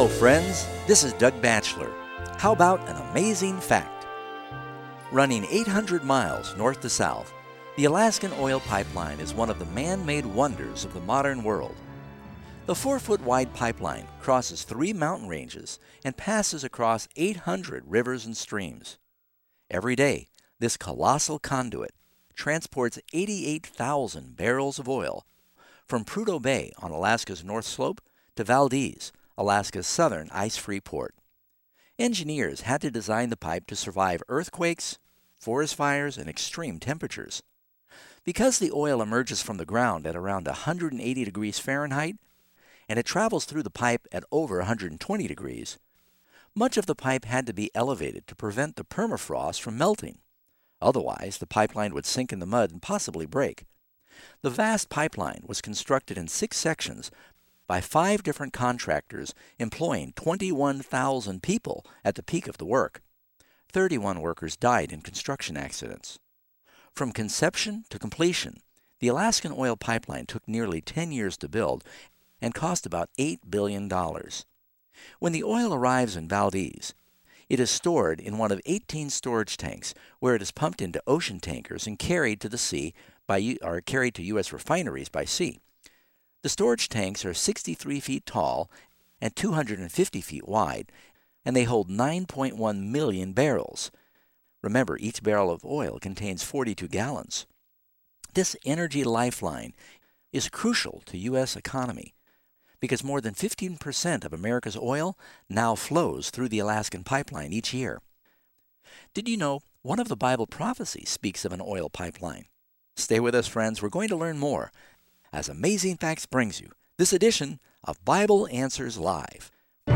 Hello, friends. This is Doug Batchelor. How about an amazing fact? Running 800 miles north to south, the Alaskan oil pipeline is one of the man-made wonders of the modern world. The 4-foot-wide pipeline crosses 3 mountain ranges and passes across 800 rivers and streams. Every day, this colossal conduit transports 88,000 barrels of oil from Prudhoe Bay on Alaska's North Slope to Valdez, Alaska's southern ice-free port. Engineers had to design the pipe to survive earthquakes, forest fires, and extreme temperatures. Because the oil emerges from the ground at around 180 degrees Fahrenheit, and it travels through the pipe at over 120 degrees, much of the pipe had to be elevated to prevent the permafrost from melting. Otherwise, the pipeline would sink in the mud and possibly break. The vast pipeline was constructed in 6 sections by 5 different contractors employing 21,000 people at the peak of the work. 31 workers died in construction accidents. From conception to completion, the Alaskan oil pipeline took nearly 10 years to build and cost about $8 billion. When the oil arrives in Valdez, it is stored in one of 18 storage tanks where it is pumped into ocean tankers and carried to the sea carried to U.S. refineries by sea. The storage tanks are 63 feet tall and 250 feet wide, and they hold 9.1 million barrels. Remember, each barrel of oil contains 42 gallons. This energy lifeline is crucial to U.S. economy because more than 15% of America's oil now flows through the Alaskan pipeline each year. Did you know one of the Bible prophecies speaks of an oil pipeline? Stay with us, friends. We're going to learn more as Amazing Facts brings you this edition of Bible Answers Live.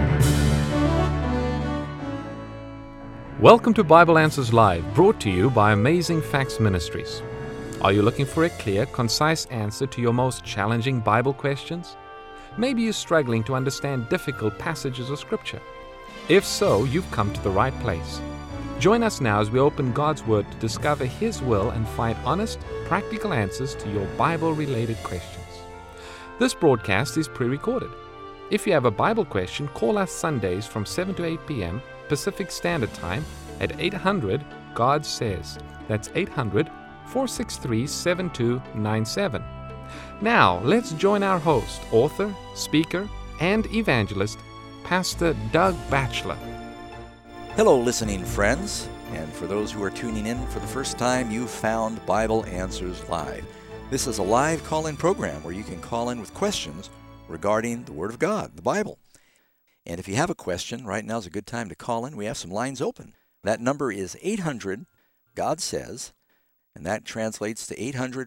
Welcome to Bible Answers Live, brought to you by Amazing Facts Ministries. Are you looking for a clear, concise answer to your most challenging Bible questions? Maybe you're struggling to understand difficult passages of Scripture. If so, you've come to the right place. Join us now as we open God's Word to discover His will and find honest, practical answers to your Bible-related questions. This broadcast is pre-recorded. If you have a Bible question, call us Sundays from 7 to 8 p.m. Pacific Standard Time at 800-GOD-SAYS. That's 800-463-7297. Now, let's join our host, author, speaker, and evangelist, Pastor Doug Batchelor. Hello, listening friends, and for those who are tuning in for the first time, you've found Bible Answers Live. This is a live call-in program where you can call in with questions regarding the Word of God, the Bible. And if you have a question, right now is a good time to call in. We have some lines open. That number is 800-GOD-SAYS, and that translates to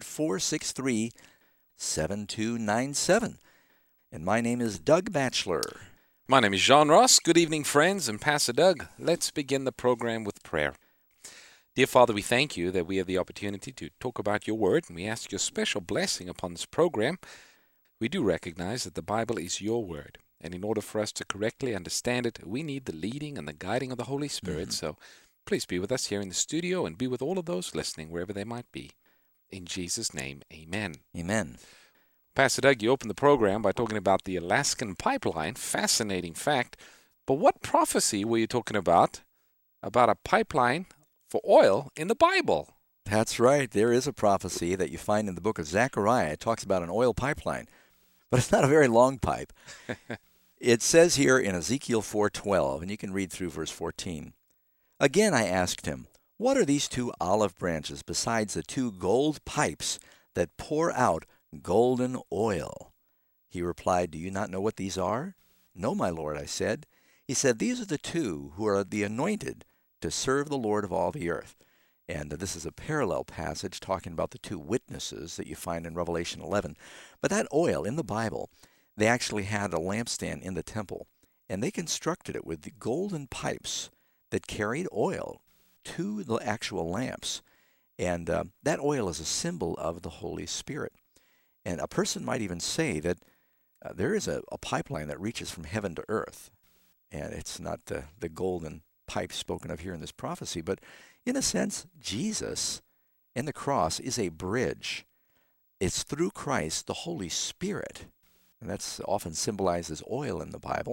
800-463-7297. And my name is Doug Batchelor. My name is John Ross. Good evening, friends, and Pastor Doug. Let's begin the program with prayer. Dear Father, we thank you that we have the opportunity to talk about your word, and we ask your special blessing upon this program. We do recognize that the Bible is your word, and in order for us to correctly understand it, we need the leading and the guiding of the Holy Spirit. So please be with us here in the studio and be with all of those listening wherever they might be. In Jesus' name, amen. Amen. Pastor Doug, you opened the program by talking about the Alaskan pipeline. Fascinating fact. But what prophecy were you talking about a pipeline for oil in the Bible? That's right. There is a prophecy that you find in the book of Zechariah. It talks about an oil pipeline, but it's not a very long pipe. It says here in Ezekiel 4:12, and you can read through verse 14. Again I asked him, what are these 2 olive branches besides the 2 gold pipes that pour out golden oil? He replied, do you not know what these are? No, my Lord, I said. He said, these are the 2 who are the anointed to serve the Lord of all the earth. And this is a parallel passage talking about the 2 witnesses that you find in Revelation 11. But that oil in the Bible, they actually had a lampstand in the temple, and they constructed it with the golden pipes that carried oil to the actual lamps. And that oil is a symbol of the Holy Spirit. And a person might even say that there is a pipeline that reaches from heaven to earth. And it's not the golden pipe spoken of here in this prophecy, but in a sense, Jesus and the cross is a bridge. It's through Christ, the Holy Spirit, and that's often symbolized as oil in the Bible,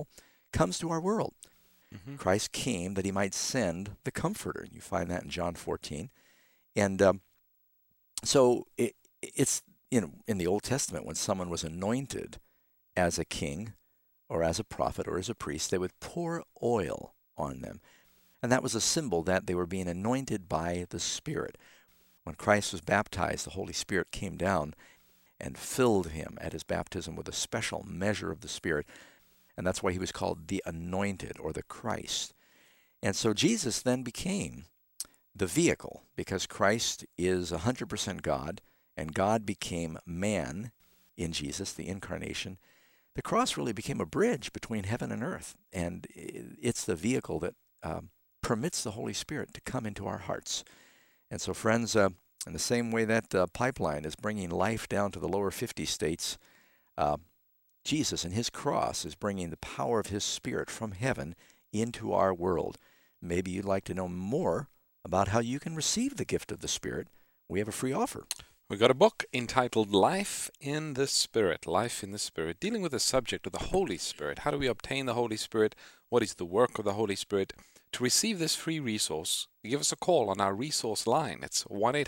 comes to our world. Mm-hmm. Christ came that he might send the Comforter. You find that in John 14. And so it's, in the Old Testament, when someone was anointed as a king or as a prophet or as a priest, they would pour oil on them. And that was a symbol that they were being anointed by the Spirit. When Christ was baptized, the Holy Spirit came down and filled him at his baptism with a special measure of the Spirit. And that's why he was called the Anointed, or the Christ. And so Jesus then became the vehicle, because Christ is 100% God, and God became man in Jesus, the incarnation. The cross really became a bridge between heaven and earth, and it's the vehicle that permits the Holy Spirit to come into our hearts. And so, friends, in the same way that pipeline is bringing life down to the lower 50 states, Jesus and his cross is bringing the power of his Spirit from heaven into our world. Maybe you'd like to know more about how you can receive the gift of the Spirit. We have a free offer. We've got a book entitled Life in the Spirit, Life in the Spirit, dealing with the subject of the Holy Spirit. How do we obtain the Holy Spirit? What is the work of the Holy Spirit? To receive this free resource, give us a call on our resource line. It's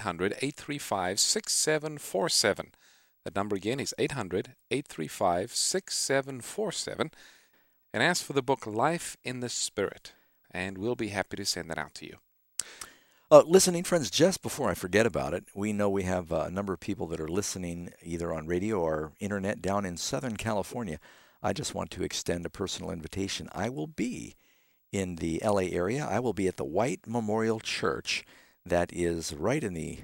1-800-835-6747. That number again is 800-835-6747. And ask for the book Life in the Spirit, and we'll be happy to send that out to you. Listening friends, just before I forget about it, we know we have a number of people that are listening either on radio or internet down in Southern California. I just want to extend a personal invitation. I will be in the LA area. I will be at the White Memorial Church. That is right on the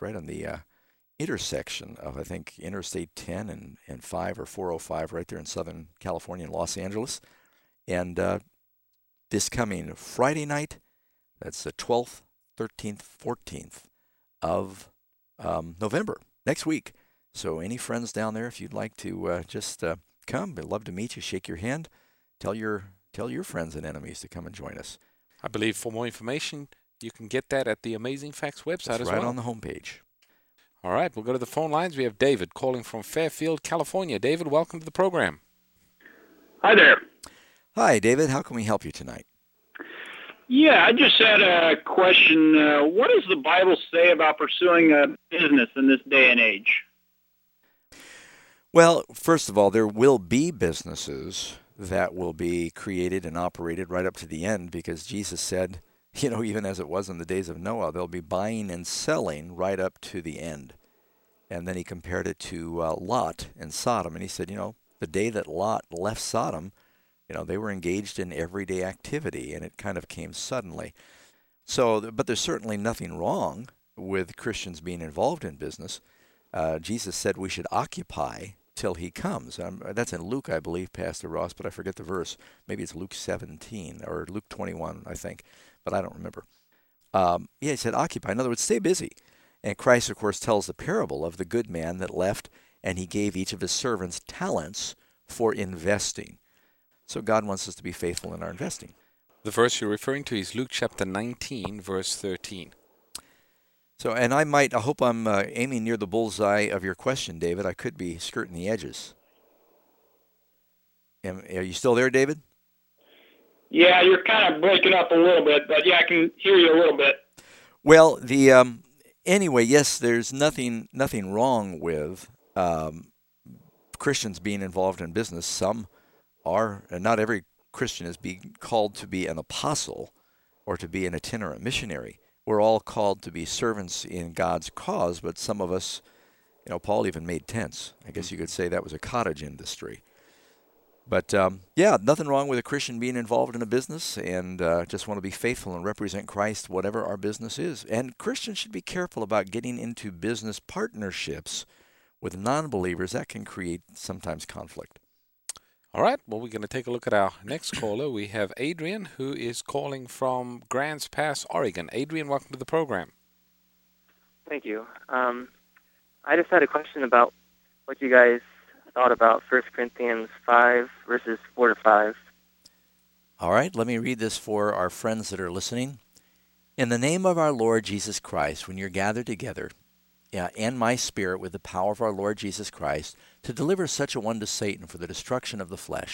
intersection of, I think, Interstate 10 and 5 or 405, right there in Southern California in Los Angeles. And this coming Friday night, that's the 12th, 13th, 14th of November, next week. So any friends down there, if you'd like to just come, we'd love to meet you, shake your hand, tell your friends and enemies to come and join us. I believe for more information, you can get that at the Amazing Facts website as well. Right on the homepage. All right, we'll go to the phone lines. We have David calling from Fairfield, California. David, welcome to the program. Hi there. Hi, David. How can we help you tonight? Yeah, I just had a question. What does the Bible say about pursuing a business in this day and age? Well, first of all, there will be businesses that will be created and operated right up to the end, because Jesus said, even as it was in the days of Noah, they'll be buying and selling right up to the end. And then he compared it to Lot and Sodom. And he said, the day that Lot left Sodom, they were engaged in everyday activity, and it kind of came suddenly. So, but there's certainly nothing wrong with Christians being involved in business. Jesus said we should occupy till he comes. That's in Luke, I believe, Pastor Ross, but I forget the verse. Maybe it's Luke 17 or Luke 21, I think, but I don't remember. He said occupy. In other words, stay busy. And Christ, of course, tells the parable of the good man that left, and he gave each of his servants talents for investing. So God wants us to be faithful in our investing. The verse you're referring to is Luke chapter 19, verse 13. So, and I hope I'm aiming near the bullseye of your question, David. I could be skirting the edges. Are you still there, David? Yeah, you're kind of breaking up a little bit, but yeah, I can hear you a little bit. Well, anyway, yes, there's nothing wrong with Christians being involved in business. Some are, and not every Christian is being called to be an apostle or to be an itinerant missionary. We're all called to be servants in God's cause, but some of us, Paul even made tents. I guess you could say that was a cottage industry. But, nothing wrong with a Christian being involved in a business, and just want to be faithful and represent Christ, whatever our business is. And Christians should be careful about getting into business partnerships with non-believers. That can create sometimes conflict. All right, well, we're going to take a look at our next caller. We have Adrian, who is calling from Grants Pass, Oregon. Adrian, welcome to the program. Thank you. I just had a question about what you guys thought about 1 Corinthians 5, verses 4 to 5. All right, let me read this for our friends that are listening. In the name of our Lord Jesus Christ, when you're gathered together, and my spirit with the power of our Lord Jesus Christ, to deliver such a one to Satan for the destruction of the flesh,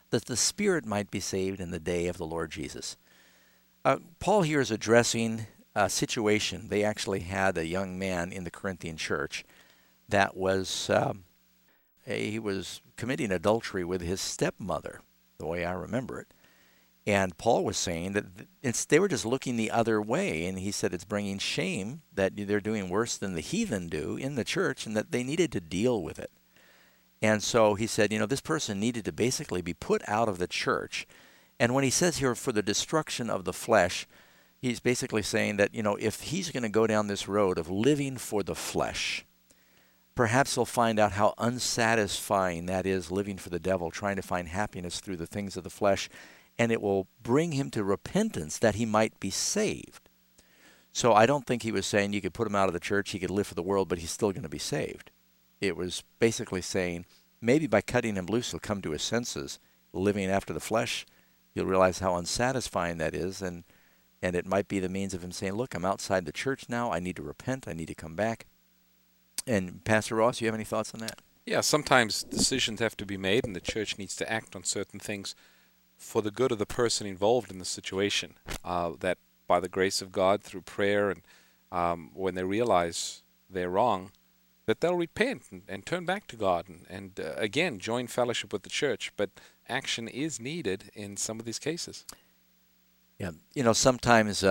that the spirit might be saved in the day of the Lord Jesus. Paul here is addressing a situation. They actually had a young man in the Corinthian church that was he was committing adultery with his stepmother, the way I remember it. And Paul was saying that they were just looking the other way, and he said it's bringing shame that they're doing worse than the heathen do in the church, and that they needed to deal with it. And so he said, this person needed to basically be put out of the church. And when he says here, for the destruction of the flesh, he's basically saying that, if he's going to go down this road of living for the flesh, perhaps he'll find out how unsatisfying that is, living for the devil, trying to find happiness through the things of the flesh, and it will bring him to repentance that he might be saved. So I don't think he was saying you could put him out of the church, he could live for the world, but he's still going to be saved. It was basically saying maybe by cutting him loose, he'll come to his senses, living after the flesh. He'll realize how unsatisfying that is, and it might be the means of him saying, look, I'm outside the church now. I need to repent. I need to come back. And Pastor Ross, you have any thoughts on that? Yeah, sometimes decisions have to be made, and the church needs to act on certain things for the good of the person involved in the situation, that by the grace of God, through prayer, and when they realize they're wrong, that they'll repent and turn back to God and again, join fellowship with the church. But action is needed in some of these cases. Yeah, sometimes,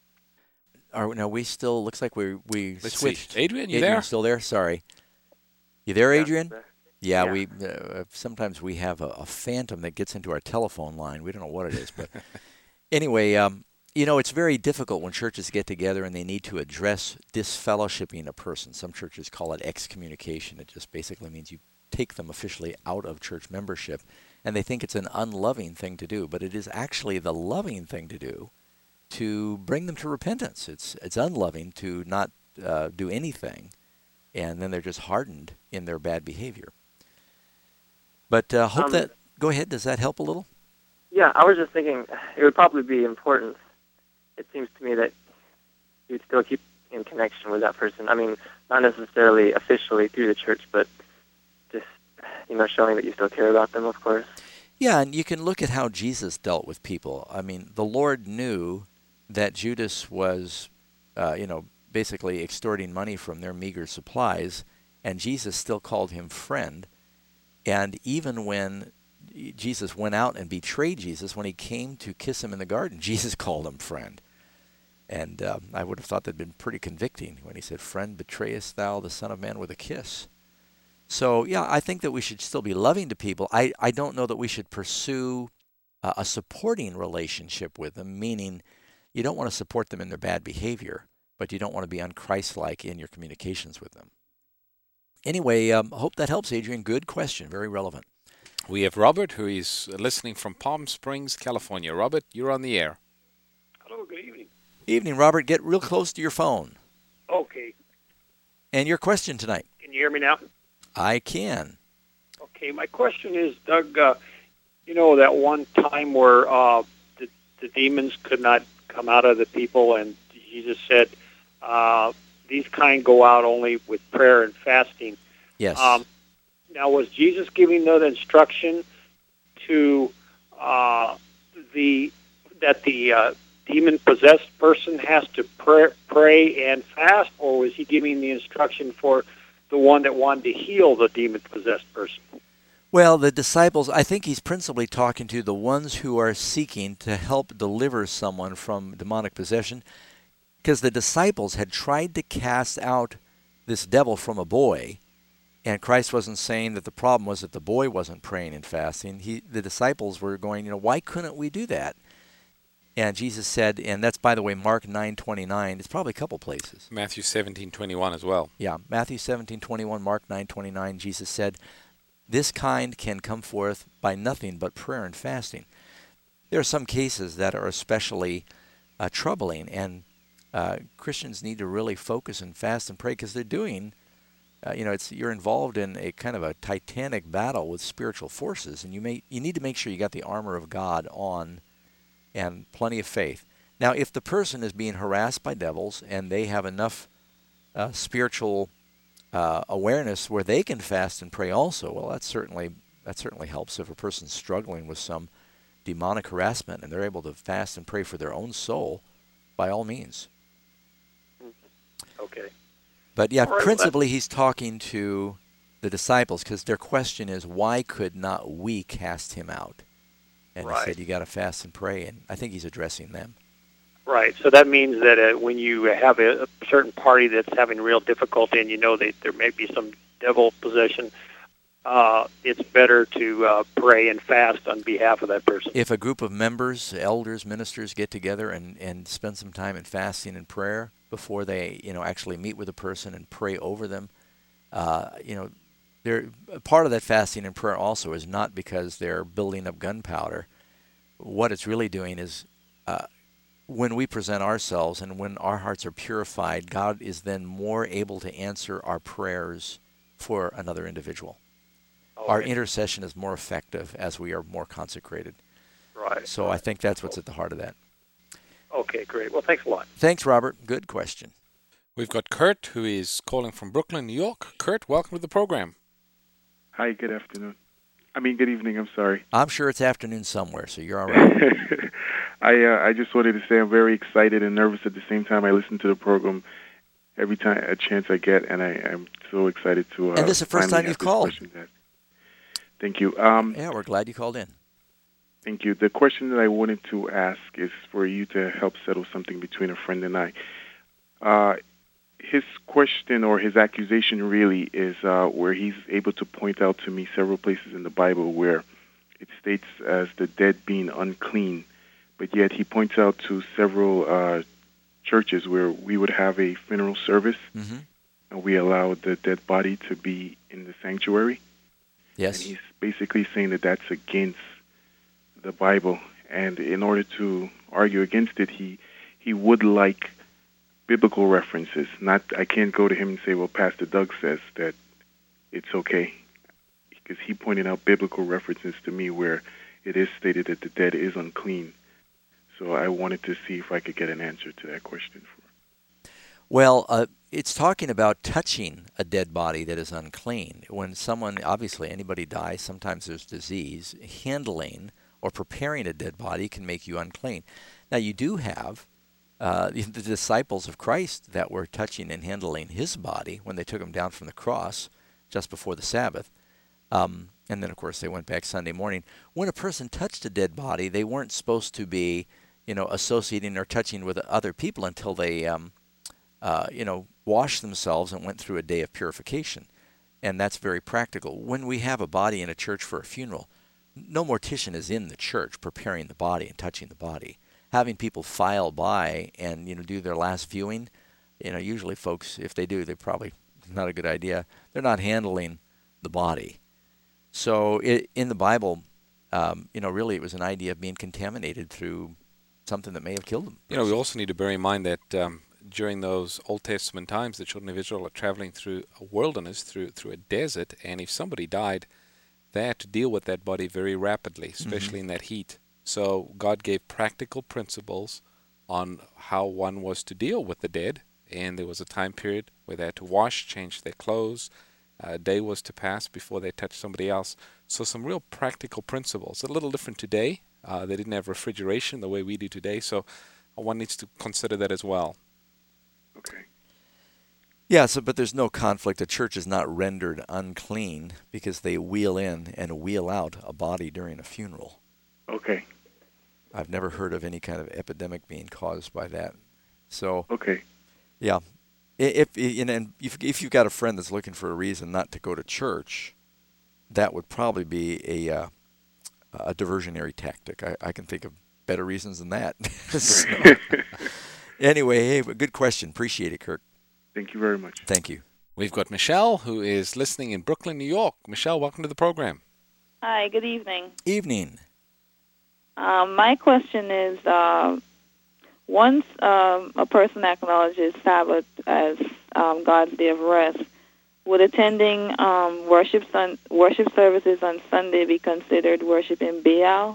we still, looks like we Let's switched. See. Adrian, you Adrian, there? Still there? Sorry. You there, Adrian? Yeah. We sometimes we have a phantom that gets into our telephone line. We don't know what it is, but anyway, it's very difficult when churches get together and they need to address disfellowshipping a person. Some churches call it excommunication. It just basically means you take them officially out of church membership, and they think it's an unloving thing to do, but it is actually the loving thing to do to bring them to repentance. It's unloving to not do anything, and then they're just hardened in their bad behavior. But hope that, go ahead, does that help a little? Yeah, I was just thinking it would probably be important. It seems to me that you would still keep in connection with that person. I mean, not necessarily officially through the church, but just, showing that you still care about them, of course. Yeah, and you can look at how Jesus dealt with people. I mean, the Lord knew that Judas was, basically extorting money from their meager supplies, and Jesus still called him friend. And even when Jesus went out and betrayed Jesus, when he came to kiss him in the garden, Jesus called him friend. And I would have thought that had been pretty convicting when he said, "Friend, betrayest thou the Son of Man with a kiss?" So, yeah, I think that we should still be loving to people. I don't know that we should pursue a supporting relationship with them, meaning you don't want to support them in their bad behavior, but you don't want to be unchristlike in your communications with them. Anyway, hope that helps, Adrian. Good question. Very relevant. We have Robert, who is listening from Palm Springs, California. Robert, you're on the air. Hello, good evening. Evening, Robert. Get real close to your phone. Okay. And your question tonight? Can you hear me now? I can. Okay, my question is, Doug, that one time where the demons could not come out of the people, and Jesus said, these kind go out only with prayer and fasting. Yes. Now, was Jesus giving that instruction to the demon-possessed person has to pray and fast, or was he giving the instruction for the one that wanted to heal the demon-possessed person? Well, the disciples, I think he's principally talking to the ones who are seeking to help deliver someone from demonic possession, because the disciples had tried to cast out this devil from a boy, and Christ wasn't saying that the problem was that the boy wasn't praying and fasting. The disciples were going, why couldn't we do that? And Jesus said, and that's, by the way, Mark 9:29. It's probably a couple places. Matthew 17:21 as well. Yeah, Matthew 17:21, Mark 9:29. Jesus said, "This kind can come forth by nothing but prayer and fasting." There are some cases that are especially troubling, and Christians need to really focus and fast and pray, because they're doing, you're involved in a kind of a titanic battle with spiritual forces, and you need to make sure you got the armor of God on and plenty of faith. Now, if the person is being harassed by devils and they have enough spiritual awareness where they can fast and pray also, well, that's certainly that certainly helps. If a person's struggling with some demonic harassment and they're able to fast and pray for their own soul, by all means. Okay. But yeah, All right, principally he's talking to the disciples because their question is, why could not we cast him out? And he said, you got to fast and pray, and I think he's addressing them. Right. So that means that when you have a certain party that's having real difficulty and you know that there may be some devil possession, it's better to pray and fast on behalf of that person. If a group of members, elders, ministers get together and spend some time in fasting and prayer before they, actually meet with a person and pray over them, part of that fasting and prayer also is not because they're building up gunpowder. What it's really doing is when we present ourselves and when our hearts are purified, God is then more able to answer our prayers for another individual. Okay. Our intercession is more effective as we are more consecrated. Right. So I think that's what's at the heart of that. Okay, great. Well, thanks a lot. Thanks, Robert. Good question. We've got Kurt, who is calling from Brooklyn, New York. Kurt, welcome to the program. Hi, good afternoon. Good evening, I'm sorry. I'm sure it's afternoon somewhere, so you're all right. I just wanted to say I'm very excited and nervous at the same time. I listen to the program every time a chance I get, and I'm so excited to. And this is the first time you've called. Thank you. Yeah, we're glad you called in. Thank you. The question that I wanted to ask is for you to help settle something between a friend and I. His question or his accusation really is where he's able to point out to me several places in the Bible where it states as the dead being unclean, but yet he points out to several churches where we would have a funeral service and we allow the dead body to be in the sanctuary. Yes. And he's basically saying that that's against the Bible, and in order to argue against it, he would like biblical references. I can't go to him and say, well, Pastor Doug says that it's okay, because he pointed out biblical references to me where it is stated that the dead is unclean. So I wanted to see if I could get an answer to that question. Well, it's talking about touching a dead body that is unclean. When someone, obviously anybody dies, sometimes there's disease. Handling or preparing a dead body can make you unclean. Now, you do have the disciples of Christ that were touching and handling his body when they took him down from the cross just before the Sabbath. And then, of course, they went back Sunday morning. When a person touched a dead body, they weren't supposed to be, associating or touching with other people until they, washed themselves and went through a day of purification. And that's very practical. When we have a body in a church for a funeral, no mortician is in the church preparing the body and touching the body. Having people file by and do their last viewing, usually folks, if they do, they're probably not a good idea. They're not handling the body. So in the Bible, really it was an idea of being contaminated through something that may have killed them. We also need to bear in mind that during those Old Testament times, the children of Israel are traveling through a wilderness, through a desert, and if somebody died, they had to deal with that body very rapidly, especially in that heat. So God gave practical principles on how one was to deal with the dead, and there was a time period where they had to wash, change their clothes. A day was to pass before they touched somebody else. So some real practical principles. A little different today. They didn't have refrigeration the way we do today, so one needs to consider that as well. Okay. Yeah, but there's no conflict. The church is not rendered unclean because they wheel in and wheel out a body during a funeral. Okay. I've never heard of any kind of epidemic being caused by that. So, okay. Yeah. If you've got a friend that's looking for a reason not to go to church, that would probably be a diversionary tactic. I can think of better reasons than that. So, anyway, hey, good question. Appreciate it, Kirk. Thank you very much. Thank you. We've got Michelle, who is listening in Brooklyn, New York. Michelle, welcome to the program. Hi, good evening. Evening. My question is, once a person acknowledges Sabbath as God's day of rest, would attending worship services on Sunday be considered worshiping Baal?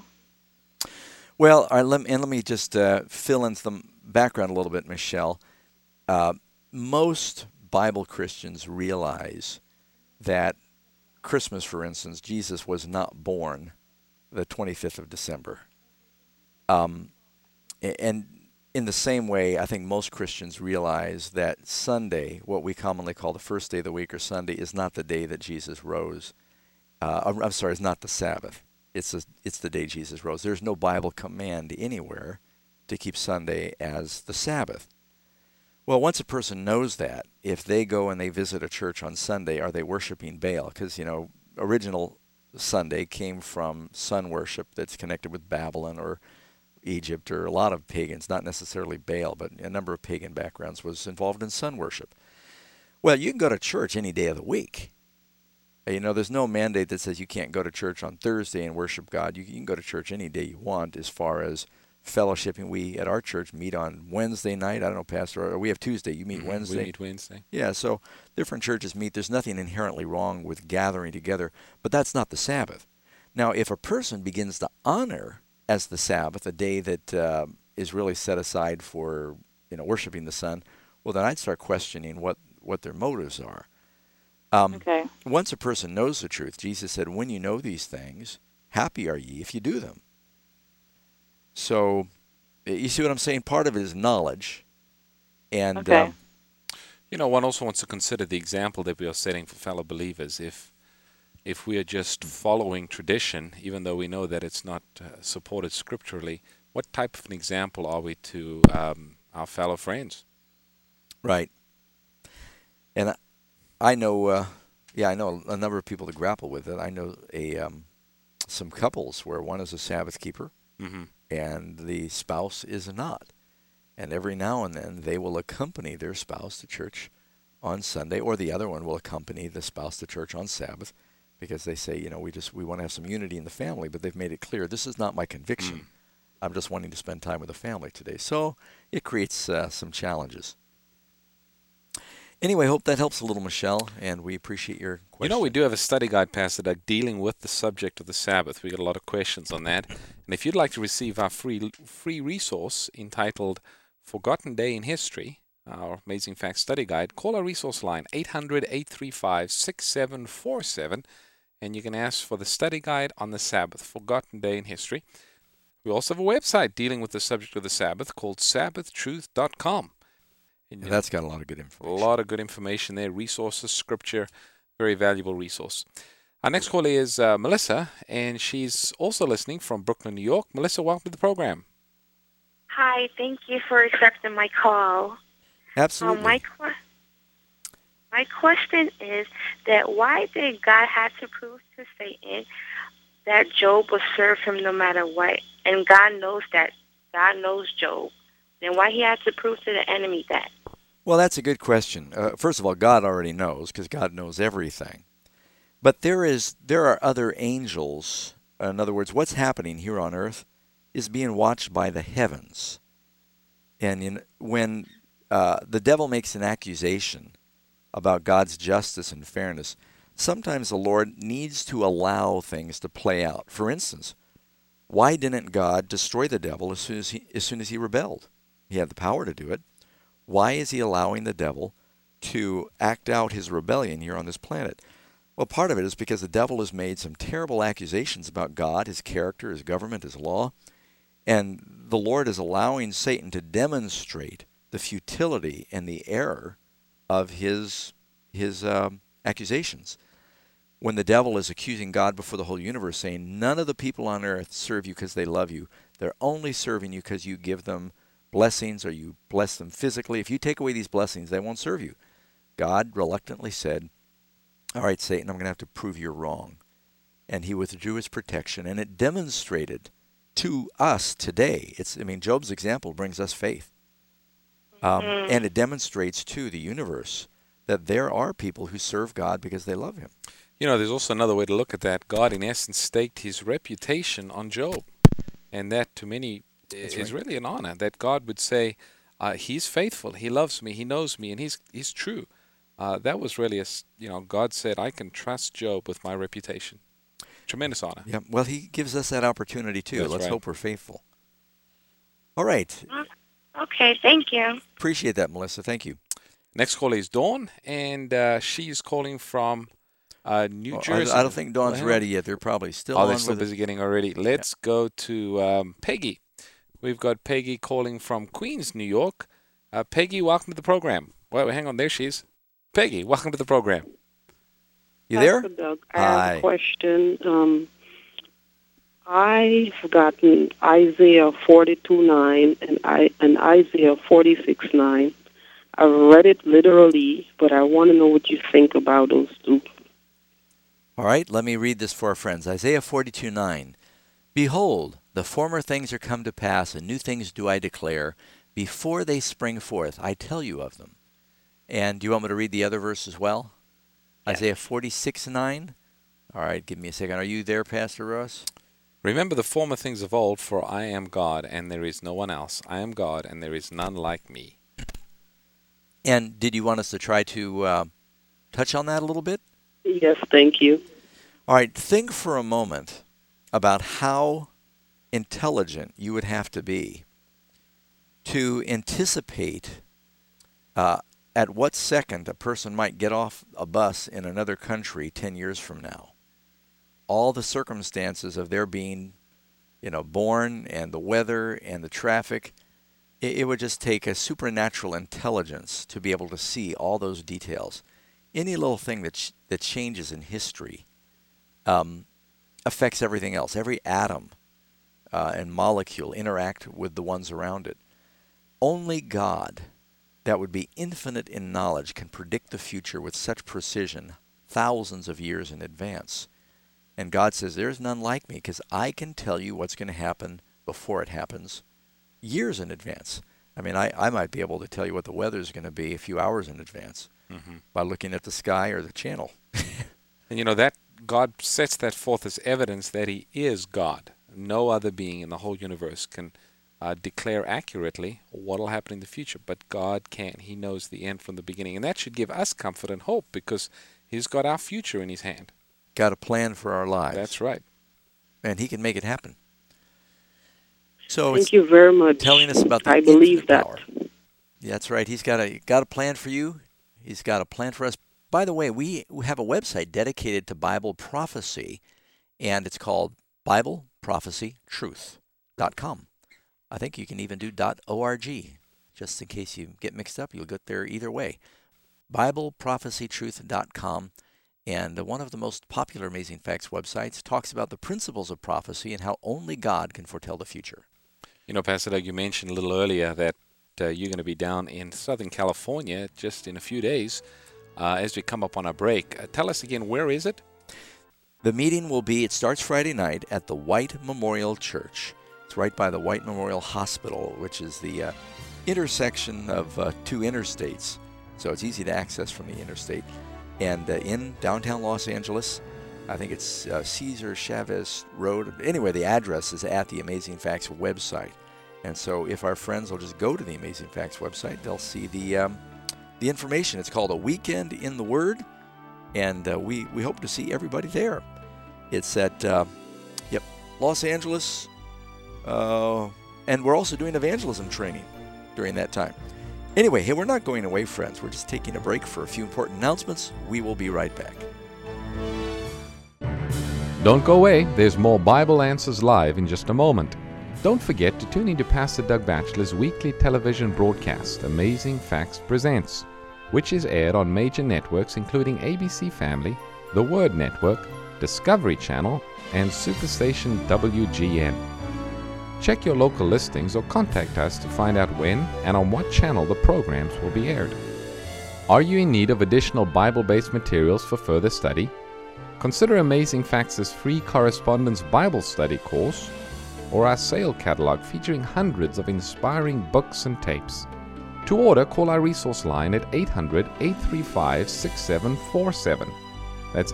Well, let me just fill in some background a little bit, Michelle. Most Bible Christians realize that Christmas, for instance, Jesus was not born the 25th of December. And in the same way, I think most Christians realize that Sunday, what we commonly call the first day of the week or Sunday, is not the day that Jesus rose. I'm sorry, it's not the Sabbath. It's the day Jesus rose. There's no Bible command anywhere to keep Sunday as the Sabbath. Well, once a person knows that, if they go and they visit a church on Sunday, are they worshiping Baal? Because, original Sunday came from sun worship that's connected with Babylon or Egypt, or a lot of pagans, not necessarily Baal, but a number of pagan backgrounds was involved in sun worship. Well, you can go to church any day of the week. There's no mandate that says you can't go to church on Thursday and worship God. You can go to church any day you want as far as fellowshipping. We at our church meet on Wednesday night. I don't know, Pastor, or we have Tuesday. You meet Wednesday. We meet Wednesday. Yeah, so different churches meet. There's nothing inherently wrong with gathering together, but that's not the Sabbath. Now, if a person begins to honor as the Sabbath, a day that is really set aside for worshiping the sun, well, then I'd start questioning what their motives are. Okay. Once a person knows the truth, Jesus said, when you know these things, happy are ye if you do them. So, you see what I'm saying? Part of it is knowledge. And, okay. One also wants to consider the example that we are setting for fellow believers. If we are just following tradition, even though we know that it's not supported scripturally, what type of an example are we to our fellow friends? Right. And I know, I know a number of people that grapple with it. I know some couples where one is a Sabbath keeper, mm-hmm. and the spouse is not. And every now and then they will accompany their spouse to church on Sunday, or the other one will accompany the spouse to church on Sabbath, because they say, we want to have some unity in the family, but they've made it clear, this is not my conviction. I'm just wanting to spend time with the family today. So it creates some challenges. Anyway, hope that helps a little, Michelle, and we appreciate your question. We do have a study guide, Pastor Doug, dealing with the subject of the Sabbath. We got a lot of questions on that. And if you'd like to receive our free resource entitled Forgotten Day in History, our Amazing Facts Study Guide, call our resource line, 800-835-6747, and you can ask for the study guide on the Sabbath, Forgotten Day in History. We also have a website dealing with the subject of the Sabbath called sabbathtruth.com. And that's got a lot of good information. A lot of good information there, resources, scripture, very valuable resource. Our next caller is Melissa, and she's also listening from Brooklyn, New York. Melissa, welcome to the program. Hi, thank you for accepting my call. Absolutely. My question is that why did God have to prove to Satan that Job would serve him no matter what? And God knows that. God knows Job. Then why he had to prove to the enemy that? Well, that's a good question. First of all, God already knows, because God knows everything. But there are other angels. In other words, what's happening here on earth is being watched by the heavens. And when the devil makes an accusation about God's justice and fairness, sometimes the Lord needs to allow things to play out. For instance, why didn't God destroy the devil as soon as he rebelled? He had the power to do it. Why is he allowing the devil to act out his rebellion here on this planet? Well, part of it is because the devil has made some terrible accusations about God, his character, his government, his law, and the Lord is allowing Satan to demonstrate the futility and the error of his accusations. When the devil is accusing God before the whole universe, saying, none of the people on earth serve you because they love you. They're only serving you because you give them blessings or you bless them physically. If you take away these blessings, they won't serve you. God reluctantly said, all right, Satan, I'm going to have to prove you're wrong. And he withdrew his protection, and it demonstrated to us today. Job's example brings us faith. And it demonstrates to the universe that there are people who serve God because they love him. There's also another way to look at that. God, in essence, staked his reputation on Job. And that, to many, is really an honor, that God would say, he's faithful, he loves me, he knows me, and he's true. That was really, God said, I can trust Job with my reputation. Tremendous honor. Yeah, well, he gives us that opportunity, too. That's Let's right. hope we're faithful. All right. Okay, thank you. Appreciate that, Melissa. Thank you. Next caller is Dawn, and she's calling from New Jersey. I don't think Dawn's Well, ready yet. They're probably still Oh, on they're still with it. busy getting her ready. Let's go to Peggy. We've got Peggy calling from Queens, New York. Peggy, welcome to the program. Wait, hang on. There she is. Peggy, welcome to the program. You there? Pastor Doug, I Hi. have a question. I've gotten Isaiah 42:9 and Isaiah 46:9. I've read it literally, but I want to know what you think about those two. All right, let me read this for our friends. Isaiah 42:9. Behold, the former things are come to pass, and new things do I declare. Before they spring forth, I tell you of them. And do you want me to read the other verse as well? Yes. Isaiah 46:9. All right, give me a second. Are you there, Pastor Ross? Remember the former things of old, for I am God, and there is no one else. I am God, and there is none like me. And did you want us to try to touch on that a little bit? Yes, thank you. All right, think for a moment about how intelligent you would have to be to anticipate at what second a person might get off a bus in another country 10 years from now. All the circumstances of their being, born, and the weather and the traffic, it would just take a supernatural intelligence to be able to see all those details. Any little thing that changes in history affects everything else. Every atom and molecule interact with the ones around it. Only God, that would be infinite in knowledge, can predict the future with such precision, thousands of years in advance. And God says, there's none like me, because I can tell you what's going to happen before it happens, years in advance. I mean, I might be able to tell you what the weather is going to be a few hours in advance by looking at the sky or the channel. And that God sets that forth as evidence that he is God. No other being in the whole universe can declare accurately what will happen in the future, but God can. He knows the end from the beginning, and that should give us comfort and hope, because he's got our future in his hand. Got a plan for our lives. That's right. And he can make it happen. So Thank you very much. Telling us about the I believe that. power. Yeah, that's right. He's got a plan for you. He's got a plan for us. By the way, we have a website dedicated to Bible prophecy, and it's called BibleProphecyTruth.com. I think you can even do .org, just in case you get mixed up. You'll get there either way. BibleProphecyTruth.com. And one of the most popular Amazing Facts websites talks about the principles of prophecy and how only God can foretell the future. Pastor Doug, you mentioned a little earlier that you're going to be down in Southern California just in a few days as we come up on our break. Tell us again, where is it? The meeting it starts Friday night at the White Memorial Church. It's right by the White Memorial Hospital, which is the intersection of two interstates. So it's easy to access from the interstate. And in downtown Los Angeles, I think it's Cesar Chavez Road. Anyway, the address is at the Amazing Facts website. And so if our friends will just go to the Amazing Facts website, they'll see the information. It's called A Weekend in the Word, and we hope to see everybody there. It's at Los Angeles, and we're also doing evangelism training during that time. Anyway, hey, we're not going away, friends. We're just taking a break for a few important announcements. We will be right back. Don't go away. There's more Bible Answers Live in just a moment. Don't forget to tune into Pastor Doug Batchelor's weekly television broadcast, Amazing Facts Presents, which is aired on major networks including ABC Family, The Word Network, Discovery Channel, and Superstation WGN. Check your local listings or contact us to find out when and on what channel the programs will be aired. Are you in need of additional Bible-based materials for further study? Consider Amazing Facts' free correspondence Bible study course or our sale catalog featuring hundreds of inspiring books and tapes. To order, call our resource line at 800-835-6747. That's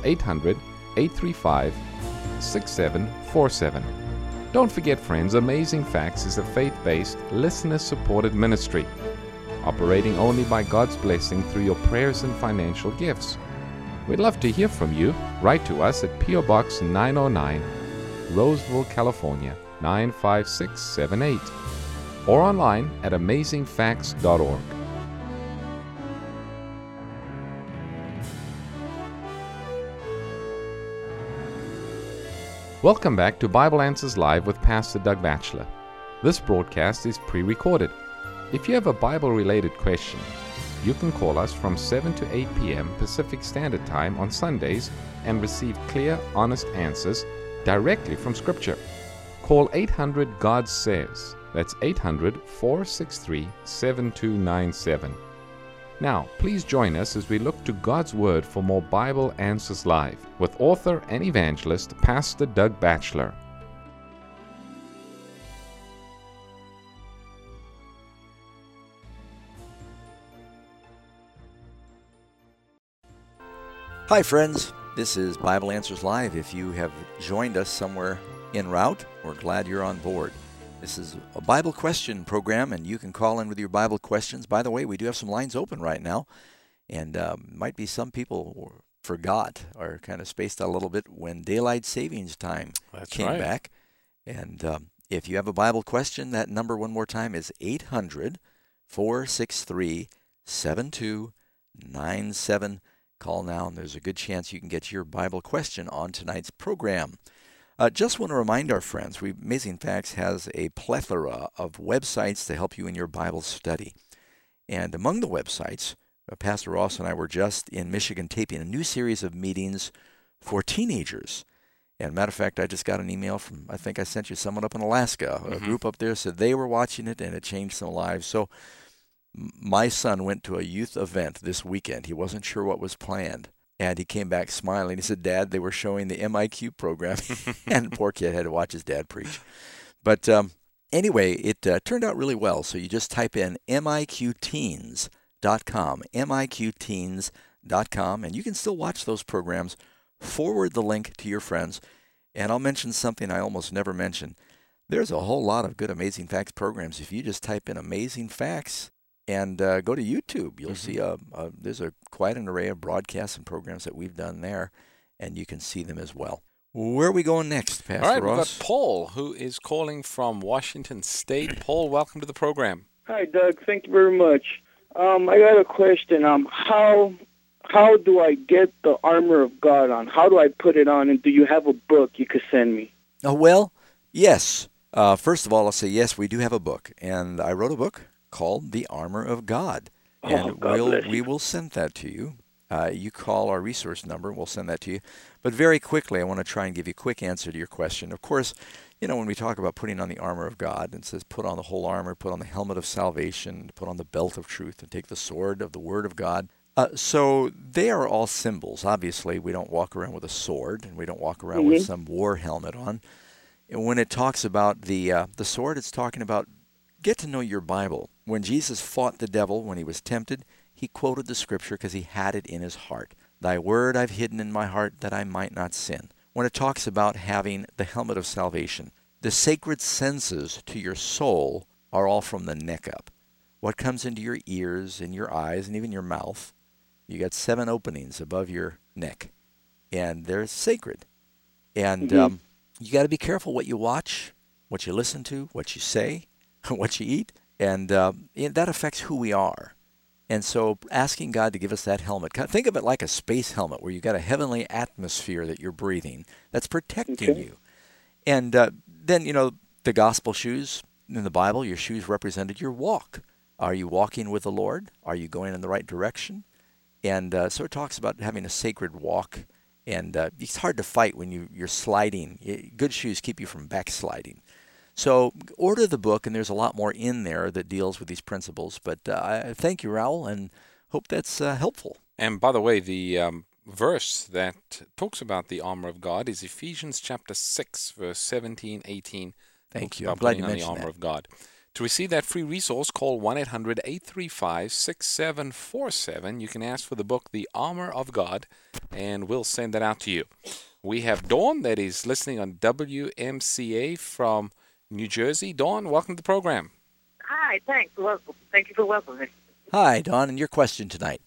800-835-6747. Don't forget, friends, Amazing Facts is a faith-based, listener-supported ministry, operating only by God's blessing through your prayers and financial gifts. We'd love to hear from you. Write to us at P.O. Box 909, Roseville, California, 95678, or online at amazingfacts.org. Welcome back to Bible Answers Live with Pastor Doug Batchelor. This broadcast is pre-recorded. If you have a Bible-related question, you can call us from 7 to 8 p.m. Pacific Standard Time on Sundays and receive clear, honest answers directly from Scripture. Call 800 God Says. That's 800-463-7297. Now, please join us as we look to God's Word for more Bible Answers Live with author and evangelist Pastor Doug Batchelor. Hi, friends. This is Bible Answers Live. If you have joined us somewhere en route, we're glad you're on board. This is a Bible question program, and you can call in with your Bible questions. By the way, we do have some lines open right now, and might be some people forgot or kind of spaced out a little bit when daylight savings time came back. And if you have a Bible question, that number one more time is 800-463-7297. Call now, and there's a good chance you can get your Bible question on tonight's program. Just want to remind our friends, Amazing Facts has a plethora of websites to help you in your Bible study. And among the websites, Pastor Ross and I were just in Michigan taping a new series of meetings for teenagers. And matter of fact, I just got an email from, I think I sent you someone up in Alaska. A group up there said they were watching it and it changed some lives. So my son went to a youth event this weekend. He wasn't sure what was planned. And he came back smiling. He said, Dad, they were showing the MIQ program. And poor kid had to watch his dad preach. But anyway, it turned out really well. So you just type in miqteens.com, miqteens.com, and you can still watch those programs. Forward the link to your friends. And I'll mention something I almost never mention. There's a whole lot of good Amazing Facts programs. If you just type in Amazing Facts, and go to YouTube. You'll see there's quite an array of broadcasts and programs that we've done there, and you can see them as well. Where are we going next, Pastor Ross? All right, we've got Paul, who is calling from Washington State. Paul, welcome to the program. Hi, Doug. Thank you very much. I got a question. How do I get the armor of God on? How do I put it on? And do you have a book you could send me? Oh, well, yes. First of all, I'll say yes, we do have a book, and I wrote a book called The Armor of God. And we will send that to you. You call our resource number, we'll send that to you. But very quickly, I want to try and give you a quick answer to your question. Of course, when we talk about putting on the armor of God, it says put on the whole armor, put on the helmet of salvation, put on the belt of truth, and take the sword of the Word of God. So they are all symbols. Obviously, we don't walk around with a sword, and we don't walk around with some war helmet on. And when it talks about the sword, it's talking about get to know your Bible. When Jesus fought the devil, when he was tempted, he quoted the Scripture because he had it in his heart. Thy word I've hidden in my heart that I might not sin. When it talks about having the helmet of salvation, the sacred senses to your soul are all from the neck up. What comes into your ears and your eyes and even your mouth, you got 7 openings above your neck, and they're sacred. And you got to be careful what you watch, what you listen to, what you say, what you eat, and that affects who we are. And so asking God to give us that helmet, think of it like a space helmet where you've got a heavenly atmosphere that you're breathing that's protecting you. And then, the gospel shoes in the Bible, your shoes represented your walk. Are you walking with the Lord? Are you going in the right direction? And so it talks about having a sacred walk. And it's hard to fight when you're sliding. Good shoes keep you from backsliding. So order the book, and there's a lot more in there that deals with these principles. But thank you, Raul, and hope that's helpful. And by the way, the verse that talks about the armor of God is Ephesians chapter 6, verse 17, 18. Thank you. I'm glad you mentioned the armor that. of God. To receive that free resource, call 1-800-835-6747. You can ask for the book, The Armor of God, and we'll send that out to you. We have Dawn that is listening on WMCA from New Jersey. Dawn, welcome to the program. Hi, thanks. Welcome. Thank you for welcoming. Hi, Dawn, and your question tonight.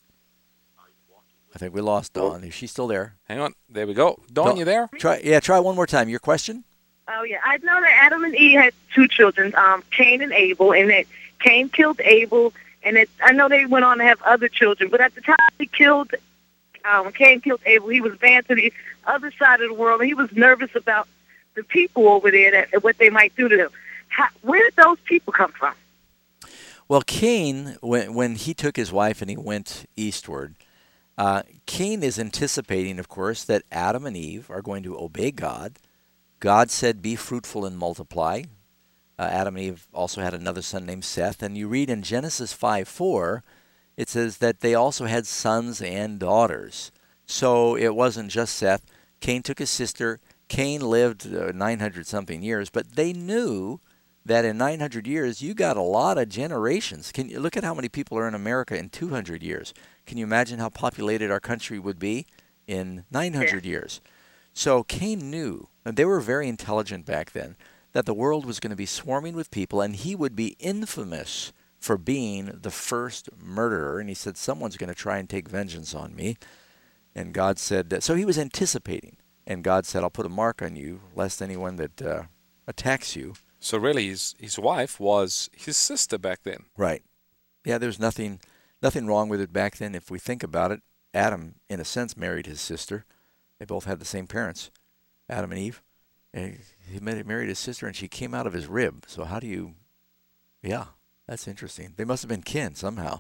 I think we lost Dawn. Is she still there? Hang on. There we go. Dawn, you there? Try one more time. Your question? Oh, yeah. I know that Adam and Eve had 2 children, Cain and Abel, and that Cain killed Abel, and I know they went on to have other children, but at the time Cain killed Abel, he was banned to the other side of the world, and he was nervous about the people over there that what they might do to them. Where did those people come from? Well, Cain, when he took his wife and he went eastward, Cain is anticipating, of course, that Adam and Eve are going to obey God. God said, be fruitful and multiply. Adam and Eve also had another son named Seth. And you read in Genesis 5:4, it says that they also had sons and daughters. So it wasn't just Seth. Cain took his sister. Cain lived 900-something years, but they knew that in 900 years, you got a lot of generations. Can you look at how many people are in America in 200 years? Can you imagine how populated our country would be in 900 years? So Cain knew, and they were very intelligent back then, that the world was going to be swarming with people, and he would be infamous for being the first murderer. And he said, someone's going to try and take vengeance on me. And God said, so he was anticipating. And God said, I'll put a mark on you, lest anyone that attacks you. So really, his wife was his sister back then. Right. Yeah, there's nothing wrong with it back then. If we think about it, Adam, in a sense, married his sister. They both had the same parents, Adam and Eve. And he married his sister, and she came out of his rib. So how do you... Yeah, that's interesting. They must have been kin somehow.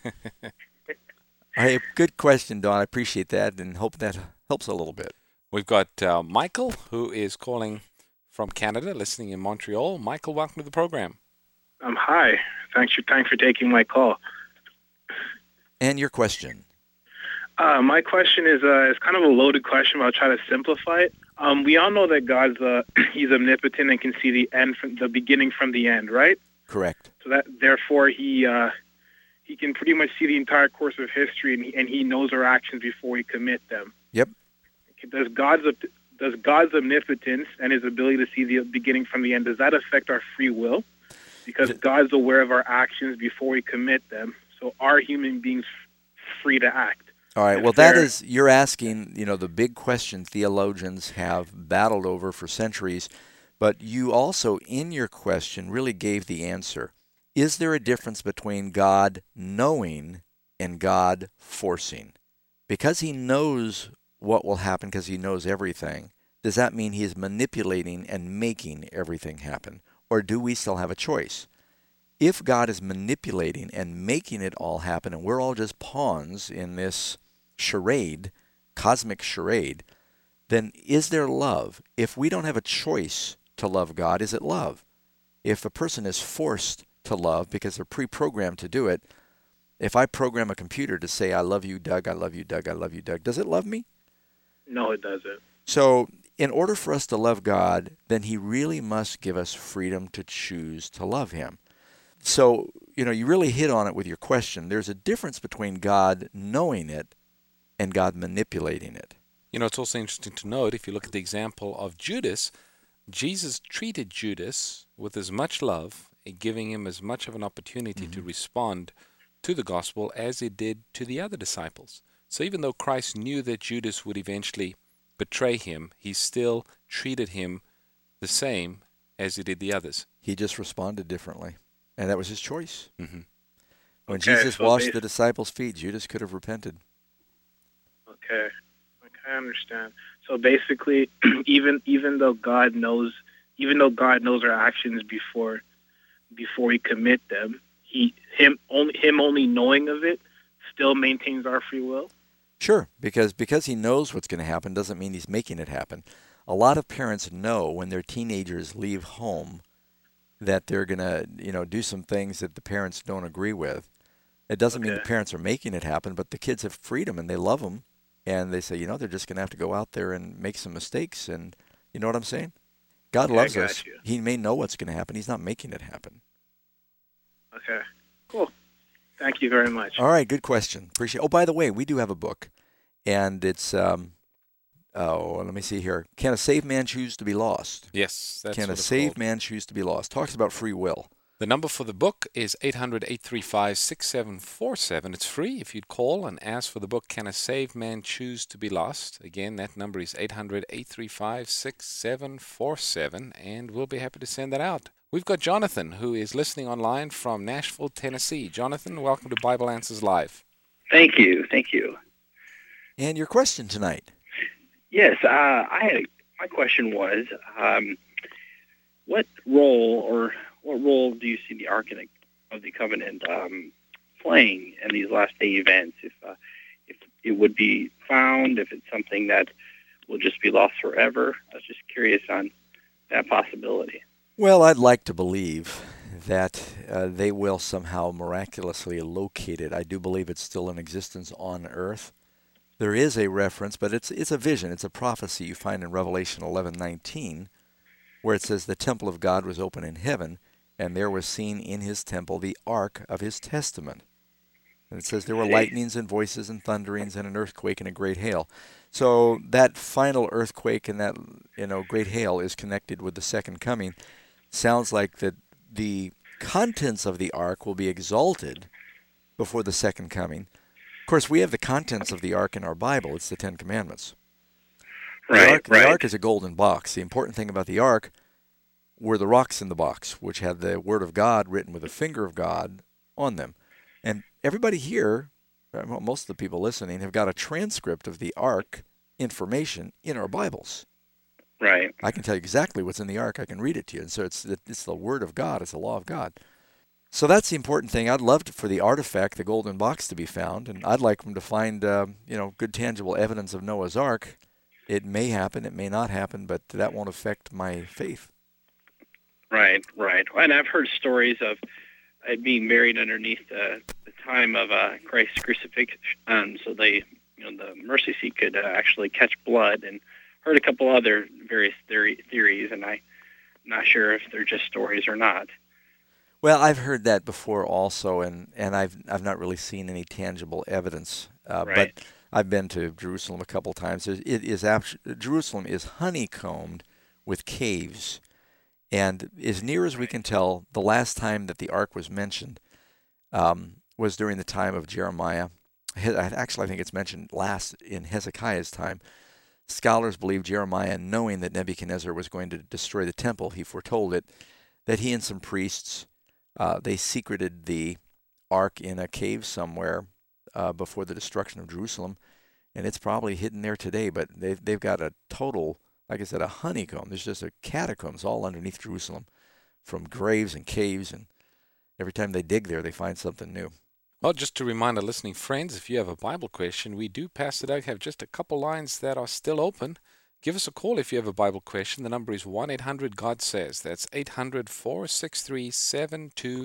Hey, good question, Don. I appreciate that and hope that helps a little bit. We've got Michael, who is calling from Canada, listening in Montreal. Michael, welcome to the program. Hi. Thanks for taking my call. And your question? My question is kind of a loaded question, but I'll try to simplify it. We all know that God's He's omnipotent and can see the end from the beginning from the end, right? Correct. So that therefore He can pretty much see the entire course of history, and he knows our actions before we commit them. Yep. Does God's omnipotence and His ability to see the beginning from the end, does that affect our free will? Because God's aware of our actions before we commit them. So are human beings free to act? All right. Well, that is, you're asking, the big question theologians have battled over for centuries, but you also, in your question, really gave the answer. Is there a difference between God knowing and God forcing? Because He knows what will happen, because He knows everything, does that mean He is manipulating and making everything happen? Or do we still have a choice? If God is manipulating and making it all happen, and we're all just pawns in this charade, cosmic charade, then is there love? If we don't have a choice to love God, is it love? If a person is forced to love because they're pre-programmed to do it, if I program a computer to say, I love you, Doug, I love you, Doug, I love you, Doug, does it love me? No, it doesn't. So in order for us to love God, then He really must give us freedom to choose to love Him. So, you really hit on it with your question. There's a difference between God knowing it and God manipulating it. It's also interesting to note, if you look at the example of Judas, Jesus treated Judas with as much love, giving him as much of an opportunity to respond to the gospel as He did to the other disciples. So even though Christ knew that Judas would eventually betray Him, He still treated him the same as He did the others. He just responded differently, and that was His choice. When Okay, Jesus so washed the disciples' feet, Judas could have repented. Okay, I understand. So basically, even though God knows our actions before we commit them, him only knowing of it still maintains our free will? Sure, because He knows what's going to happen doesn't mean He's making it happen. A lot of parents know when their teenagers leave home that they're going to, do some things that the parents don't agree with. It doesn't mean the parents are making it happen, but the kids have freedom and they love them, and they say, they're just going to have to go out there and make some mistakes, and you know what I'm saying? God loves us. You. He may know what's going to happen. He's not making it happen. Okay, cool. Thank you very much. All right, good question. Appreciate it. Oh, by the way, we do have a book, and it's, let me see here. Can a saved man choose to be lost? Yes, that's Can what a it's saved called. man choose to be lost? Talks about free will. The number for the book is 800-835-6747. It's free if you'd call and ask for the book, Can a Saved Man Choose to be Lost? Again, that number is 800-835-6747, and we'll be happy to send that out. We've got Jonathan, who is listening online from Nashville, Tennessee. Jonathan, welcome to Bible Answers Live. Thank you. And your question tonight? Yes, my my question was, what role do you see the Ark of the Covenant playing in these last day events? If it would be found, if it's something that will just be lost forever? I was just curious on that possibility. Well, I'd like to believe that they will somehow miraculously locate it. I do believe it's still in existence on Earth. There is a reference, but it's a vision. It's a prophecy you find in Revelation 11:19, where it says the temple of God was open in heaven, and there was seen in his temple the ark of his testament. And it says there were lightnings and voices and thunderings and an earthquake and a great hail. So that final earthquake and that great hail is connected with the second coming. Sounds like that the contents of the ark will be exalted before the second coming. Of course, we have the contents of the ark in our Bible. It's the Ten Commandments. Right. The ark is a golden box. The important thing about the ark were the rocks in the box, which had the Word of God written with the finger of God on them. And everybody here, most of the people listening, have got a transcript of the ark information in our Bibles. Right. I can tell you exactly what's in the ark. I can read it to you. And so it's the Word of God. It's the law of God. So that's the important thing. I'd love for the artifact, the golden box, to be found, and I'd like them to find, good tangible evidence of Noah's Ark. It may happen, it may not happen, but that won't affect my faith. Right. And I've heard stories of it being buried underneath the time of Christ's crucifixion, so the mercy seat could actually catch blood, and heard a couple other various theories, and I'm not sure if they're just stories or not. Well, I've heard that before also, and I've not really seen any tangible evidence. Right. But I've been to Jerusalem a couple times. Jerusalem is honeycombed with caves, and as near as we can tell, the last time that the ark was mentioned was during the time of Jeremiah. Actually, I think it's mentioned last in Hezekiah's time. Scholars believe Jeremiah, knowing that Nebuchadnezzar was going to destroy the temple, he foretold it, that he and some priests, they secreted the ark in a cave somewhere before the destruction of Jerusalem, and it's probably hidden there today, but they've got a total, like I said, a honeycomb. There's just a catacombs all underneath Jerusalem from graves and caves, and every time they dig there, they find something new. Well, just to remind our listening friends, if you have a Bible question, we do, Pastor Doug, have just a couple lines that are still open. Give us a call if you have a Bible question. The number is 1-800-GOD-SAYS. That's 800-463-7297.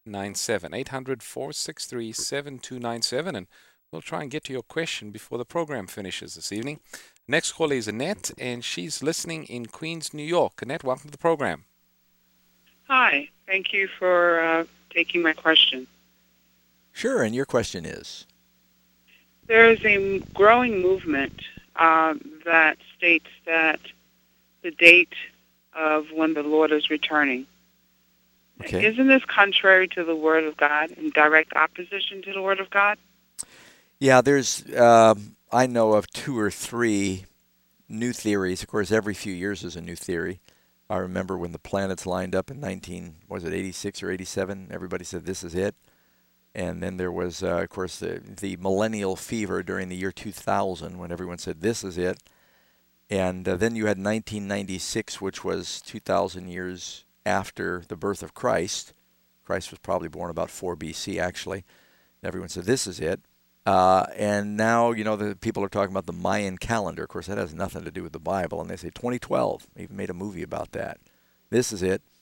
800-463-7297. And we'll try and get to your question before the program finishes this evening. Next caller is Annette, and she's listening in Queens, New York. Annette, welcome to the program. Hi. Thank you for taking my question. Sure, and your question is? There is a growing movement that states that the date of when the Lord is returning. Okay. Isn't this contrary to the Word of God, in direct opposition to the Word of God? Yeah, there's, I know of 2 or 3 new theories. Of course, every few years is a new theory. I remember when the planets lined up in 86 or 87, everybody said this is it. And then there was, of course, the millennial fever during the year 2000 when everyone said this is it. And then you had 1996, which was 2,000 years after the birth of Christ. Christ was probably born about 4 B.C., actually. And everyone said this is it. And now, the people are talking about the Mayan calendar. Of course, that has nothing to do with the Bible. And they say 2012. They even made a movie about that. This is it.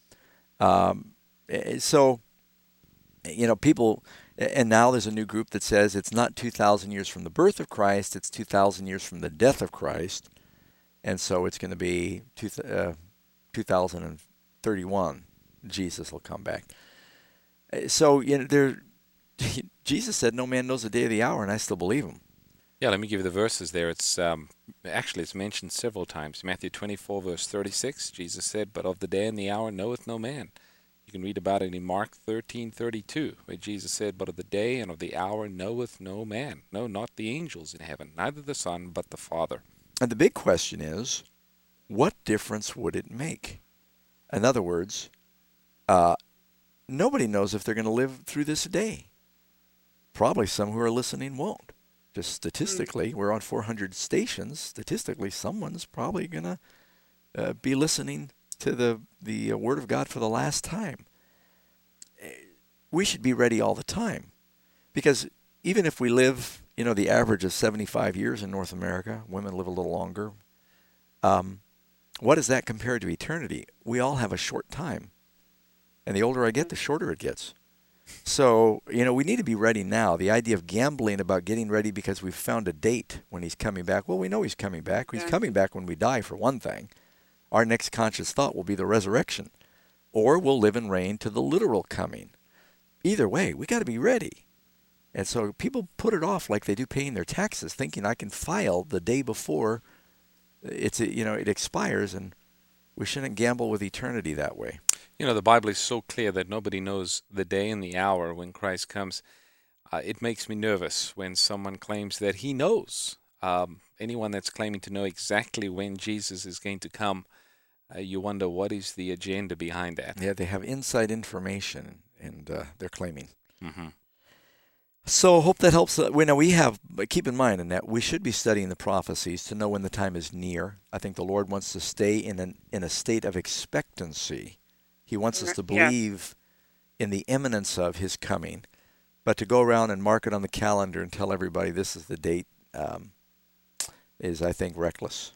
So, people, and now there's a new group that says it's not 2,000 years from the birth of Christ, it's 2,000 years from the death of Christ. And so it's going to be 2031. Jesus will come back. So, Jesus said, no man knows the day or the hour, and I still believe him. Yeah, let me give you the verses there. It's actually it's mentioned several times. Matthew 24, verse 36, Jesus said, but of the day and the hour knoweth no man. You can read about it in Mark 13:32, where Jesus said, but of the day and of the hour knoweth no man. No, not the angels in heaven, neither the Son, but the Father. And the big question is, what difference would it make? In other words, nobody knows if they're going to live through this day. Probably some who are listening won't. Just statistically, we're on 400 stations. Statistically, someone's probably going to be listening to the Word of God for the last time. We should be ready all the time, because even if we live, the average of 75 years in North America, women live a little longer. What is that compared to eternity? We all have a short time, and the older I get, the shorter it gets. So, we need to be ready now. The idea of gambling about getting ready because we've found a date when he's coming back. Well, we know he's coming back. He's coming back when we die, for one thing. Our next conscious thought will be the resurrection, or we'll live and reign to the literal coming. Either way, we got to be ready. And so people put it off like they do paying their taxes, thinking I can file the day before it expires, and we shouldn't gamble with eternity that way. The Bible is so clear that nobody knows the day and the hour when Christ comes. It makes me nervous when someone claims that he knows. Anyone that's claiming to know exactly when Jesus is going to come, you wonder what is the agenda behind that. Yeah, they have inside information, and they're claiming. Mm-hmm. So hope that helps. Keep in mind, Annette, we should be studying the prophecies to know when the time is near. I think the Lord wants to stay in a state of expectancy. He wants us to believe in the imminence of his coming. But to go around and mark it on the calendar and tell everybody this is the date is, I think, reckless.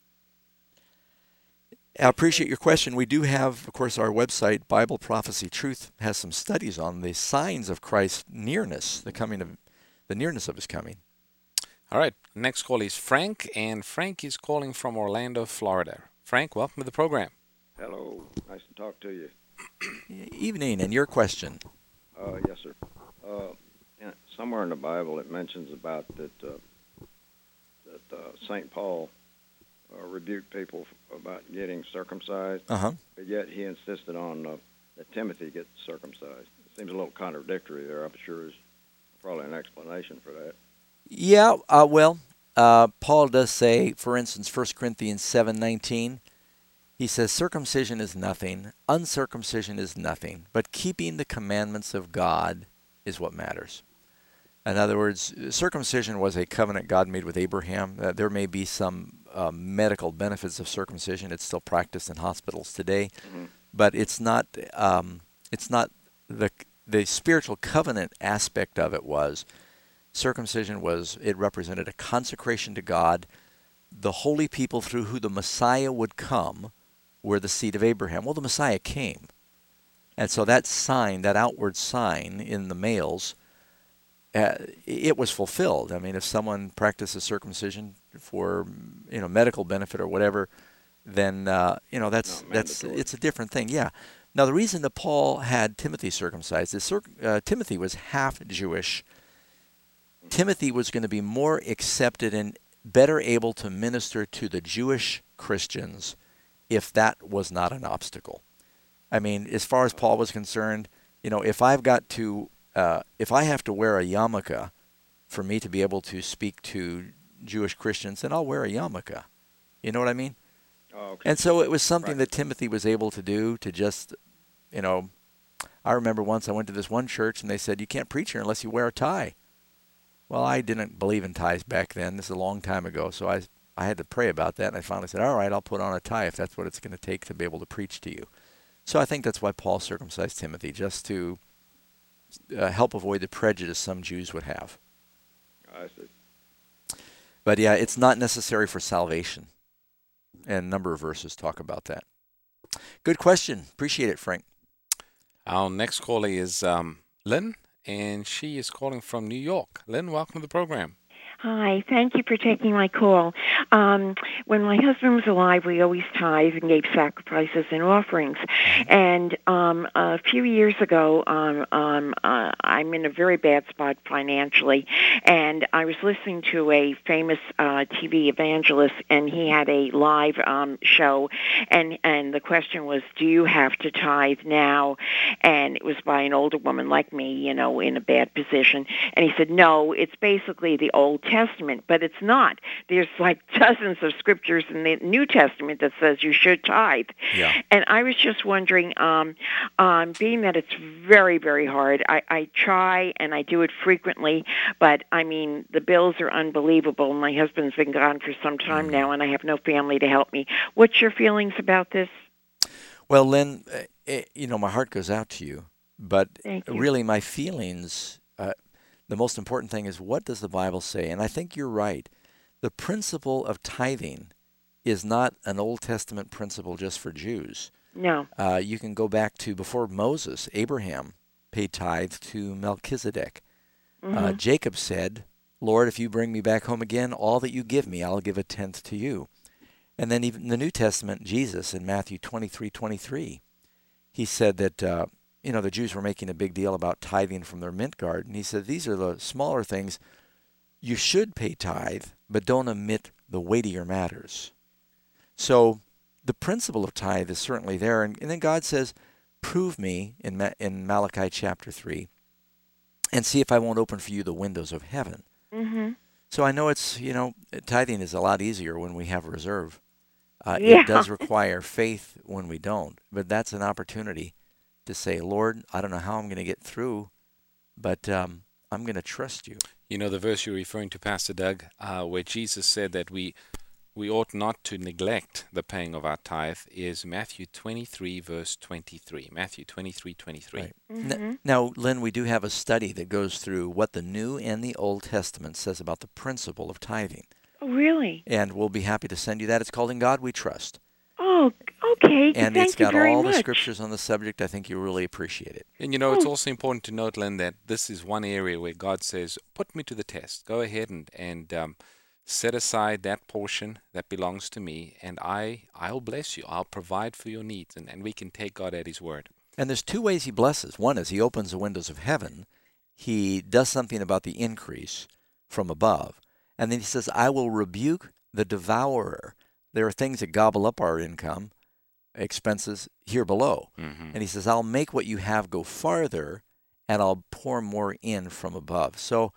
I appreciate your question. We do have, of course, our website, Bible Prophecy Truth, has some studies on the signs of Christ's nearness, the nearness of his coming. All right. Next call is Frank, and Frank is calling from Orlando, Florida. Frank, welcome to the program. Hello. Nice to talk to you. Evening, and your question? Yes, sir. Somewhere in the Bible it mentions about that St. Paul rebuked people about getting circumcised, but yet he insisted on that Timothy get circumcised. It seems a little contradictory there. I'm sure there's probably an explanation for that. Yeah, Paul does say, for instance, 1 Corinthians 7:19, he says, circumcision is nothing, uncircumcision is nothing, but keeping the commandments of God is what matters. In other words, circumcision was a covenant God made with Abraham. There may be some medical benefits of circumcision. It's still practiced in hospitals today, but it's not the spiritual covenant aspect of it. Circumcision it represented a consecration to God. The holy people through who the Messiah would come were the seed of Abraham. Well, the Messiah came. And so that sign, that outward sign in the males, it was fulfilled. I mean, if someone practices circumcision for medical benefit or whatever, then it's a different thing. Yeah. Now the reason that Paul had Timothy circumcised is Timothy was half Jewish. Timothy was going to be more accepted and better able to minister to the Jewish Christians if that was not an obstacle. I mean, as far as Paul was concerned, if I have to wear a yarmulke for me to be able to speak to Jewish Christians, then I'll wear a yarmulke. You know what I mean? Oh, okay. And so it was something that Timothy was able to do to just, I remember once I went to this one church and they said, you can't preach here unless you wear a tie. Well, I didn't believe in ties back then. This is a long time ago, so I had to pray about that, and I finally said, all right, I'll put on a tie if that's what it's going to take to be able to preach to you. So I think that's why Paul circumcised Timothy, just to help avoid the prejudice some Jews would have. I see. But yeah, it's not necessary for salvation. And a number of verses talk about that. Good question. Appreciate it, Frank. Our next caller is Lynn, and she is calling from New York. Lynn, welcome to the program. Hi, thank you for taking my call. When my husband was alive, we always tithed and gave sacrifices and offerings. And a few years ago, I'm in a very bad spot financially, and I was listening to a famous TV evangelist, and he had a live show, and the question was, do you have to tithe now? And it was by an older woman like me, in a bad position. And he said, no, it's basically the Old Testament, but it's not. There's like dozens of scriptures in the New Testament that says you should tithe. Yeah. And I was just wondering, being that it's very, very hard, I try and I do it frequently, but I mean, the bills are unbelievable. My husband's been gone for some time now, and I have no family to help me. What's your feelings about this? Well, Lynn, my heart goes out to you, but Thank you. really my feelings, the most important thing is, what does the Bible say? And I think you're right. The principle of tithing is not an Old Testament principle just for Jews. No. You can go back to before Moses. Abraham paid tithe to Melchizedek. Mm-hmm. Jacob said, Lord, if you bring me back home again, all that you give me, I'll give a tenth to you. And then even in the New Testament, Jesus in Matthew 23:23, he said that, the Jews were making a big deal about tithing from their mint garden. He said, these are the smaller things. You should pay tithe, but don't omit the weightier matters. So the principle of tithe is certainly there. And then God says, prove me in Malachi chapter 3 and see if I won't open for you the windows of heaven. Mm-hmm. So I know it's, tithing is a lot easier when we have a reserve. Yeah. It does require faith when we don't, but that's an opportunity to say, Lord, I don't know how I'm going to get through, but I'm going to trust you. You know the verse you're referring to, Pastor Doug, where Jesus said that we ought not to neglect the paying of our tithe, is Matthew 23, verse 23. Matthew 23, 23. Right. Mm-hmm. Now, Lynn, we do have a study that goes through what the New and the Old Testament says about the principle of tithing. Oh, really? And we'll be happy to send you that. It's called In God We Trust. Oh, okay. And Thank it's got you very all much. the scriptures on the subject. I think you'll really appreciate it. And it's also important to note, Len, that this is one area where God says, put me to the test. Go ahead and set aside that portion that belongs to me, and I'll bless you. I'll provide for your needs, and we can take God at his word. And there's two ways he blesses. One is he opens the windows of heaven. He does something about the increase from above. And then he says, I will rebuke the devourer. There are things that gobble up our income, expenses here below. Mm-hmm. And he says, I'll make what you have go farther, and I'll pour more in from above. So,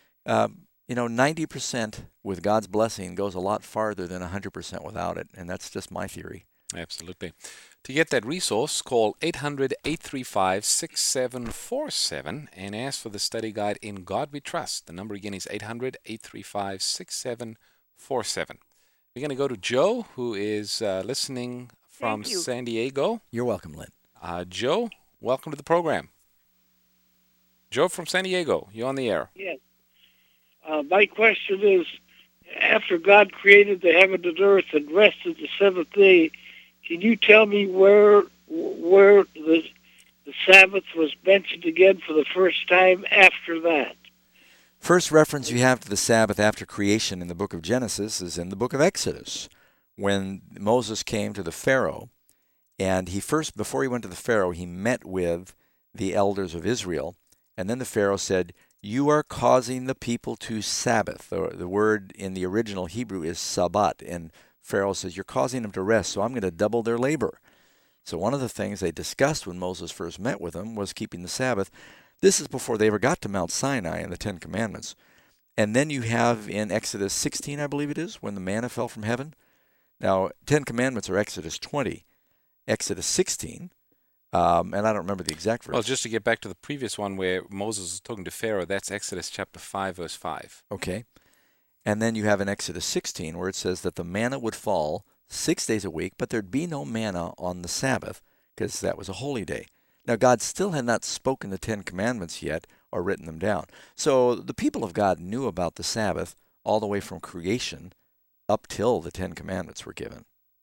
90% with God's blessing goes a lot farther than 100% without it. And that's just my theory. Absolutely. To get that resource, call 800-835-6747 and ask for the study guide In God We Trust. The number again is 800-835-6747. We're going to go to Joe, who is listening from San Diego. You're welcome, Lynn. Joe, welcome to the program. Joe from San Diego, you're on the air. Yes. My question is, after God created the heaven and earth and rested the seventh day, can you tell me where the Sabbath was mentioned again for the first time after that? First reference you have to the Sabbath after creation in the book of Genesis is in the book of Exodus, when Moses came to the Pharaoh, and before he went to the Pharaoh, he met with the elders of Israel, and then the Pharaoh said, you are causing the people to Sabbath. The word in the original Hebrew is Sabbat, and Pharaoh says, you're causing them to rest, so I'm going to double their labor. So one of the things they discussed when Moses first met with them was keeping the Sabbath. This is before they ever got to Mount Sinai and the Ten Commandments. And then you have in Exodus 16, I believe it is, when the manna fell from heaven. Now, 10 Commandments are Exodus 20. Exodus 16, and I don't remember the exact verse. Well, just to get back to the previous one where Moses was talking to Pharaoh, that's Exodus chapter 5, verse 5. Okay. And then you have in Exodus 16 where it says that the manna would fall 6 days a week, but there'd be no manna on the Sabbath because that was a holy day. Now, God still had not spoken the 10 Commandments yet or written them down. So the people of God knew about the Sabbath all the way from creation up till the 10 Commandments were given.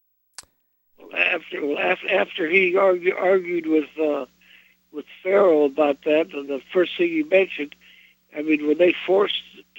After he argued with Pharaoh about that, and the first thing he mentioned, I mean, did they force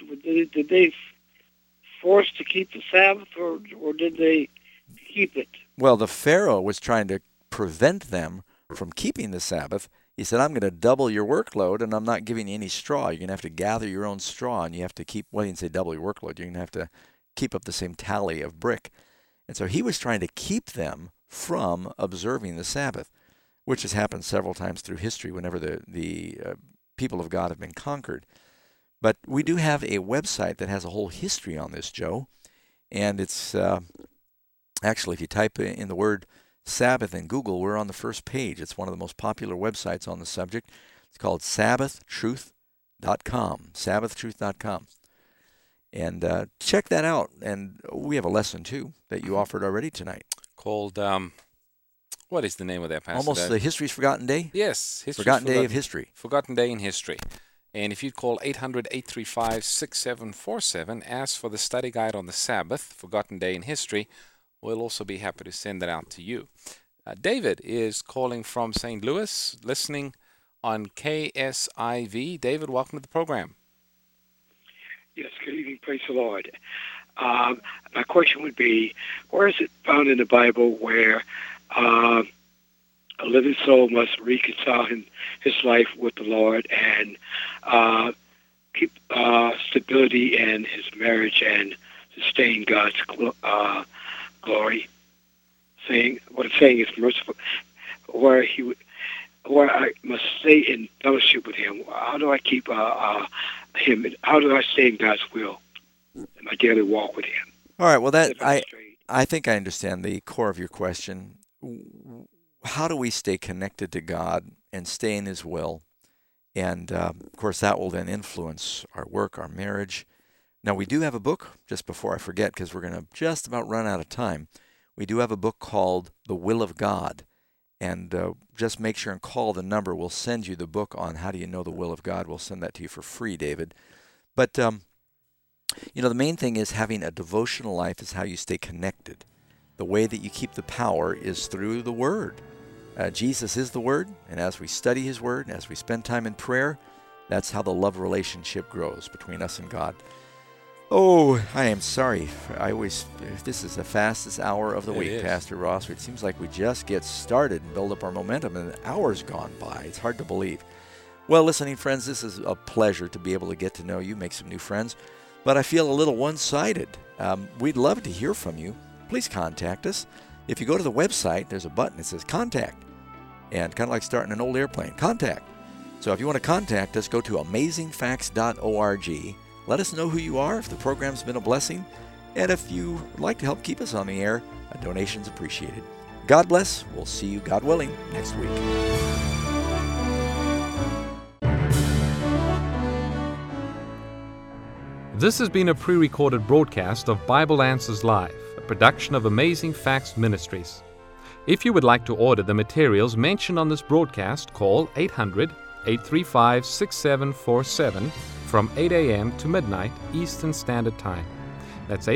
to keep the Sabbath, or did they keep it? Well, the Pharaoh was trying to prevent them from keeping the Sabbath. He said, I'm going to double your workload, and I'm not giving you any straw. You're going to have to gather your own straw, and you have to keep, well, you didn't say double your workload. You're going to have to keep up the same tally of brick. And so he was trying to keep them from observing the Sabbath, which has happened several times through history whenever the people of God have been conquered. But we do have a website that has a whole history on this, Joe. And it's actually, if you type in the word Sabbath in Google, we're on the first page. It's one of the most popular websites on the subject. It's called SabbathTruth.com, SabbathTruth.com. And check that out. And we have a lesson, too, that you offered already tonight. Called, what is the name of that, Pastor? Almost the History's Forgotten Day? Yes. Forgotten Day of History. Forgotten Day in History. And if you'd call 800-835-6747, ask for the study guide on the Sabbath, Forgotten Day in History, we'll also be happy to send that out to you. David is calling from St. Louis, listening on KSIV. David, welcome to the program. Yes, good evening. Praise the Lord. My question would be, where is it found in the Bible where a living soul must reconcile his life with the Lord and keep stability in his marriage and sustain God's glory? What it's saying is merciful, where I must stay in fellowship with Him. How do I keep Him? How do I stay in God's will in my daily walk with Him? All right. Well, I think I understand the core of your question. How do we stay connected to God and stay in His will? And, of course, that will then influence our work, our marriage. Now, we do have a book, just before I forget, because we're going to just about run out of time. We do have a book called The Will of God. And just make sure and call the number. We'll send you the book on how do you know the will of God. We'll send that to you for free, David. But, the main thing is having a devotional life is how you stay connected. The way that you keep the power is through the Word. Jesus is the Word, and as we study His Word, as we spend time in prayer, that's how the love relationship grows between us and God. Oh, I am sorry. This is the fastest hour of the week, Pastor Ross. It seems like we just get started and build up our momentum, and an hour's gone by. It's hard to believe. Well, listening friends, this is a pleasure to be able to get to know you, make some new friends, but I feel a little one-sided. We'd love to hear from you. Please contact us. If you go to the website, there's a button that says Contact, and kind of like starting an old airplane, Contact. So if you want to contact us, go to amazingfacts.org. Let us know who you are, if the program's been a blessing, and if you would like to help keep us on the air, a donation's appreciated. God bless. We'll see you, God willing, next week. This has been a pre-recorded broadcast of Bible Answers Live, a production of Amazing Facts Ministries. If you would like to order the materials mentioned on this broadcast, call 800-835-6747 from 8 a.m. to midnight Eastern Standard Time. That's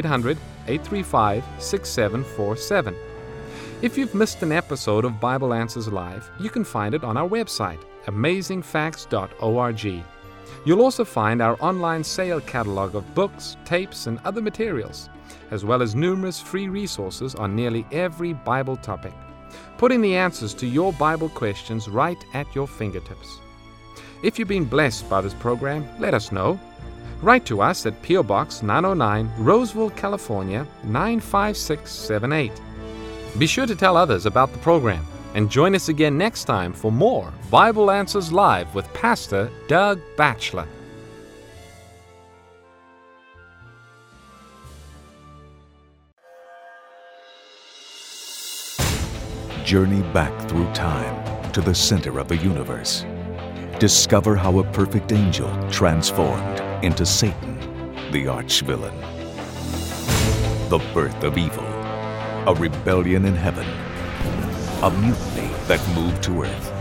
800-835-6747. If you've missed an episode of Bible Answers Live, you can find it on our website, amazingfacts.org. You'll also find our online sale catalog of books, tapes, and other materials, as well as numerous free resources on nearly every Bible topic, putting the answers to your Bible questions right at your fingertips. If you've been blessed by this program, let us know. Write to us at P.O. Box 909, Roseville, California, 95678. Be sure to tell others about the program, and join us again next time for more Bible Answers Live with Pastor Doug Batchelor. Journey back through time to the center of the universe. Discover how a perfect angel transformed into Satan, the arch-villain. The birth of evil, a rebellion in heaven, a mutiny that moved to earth.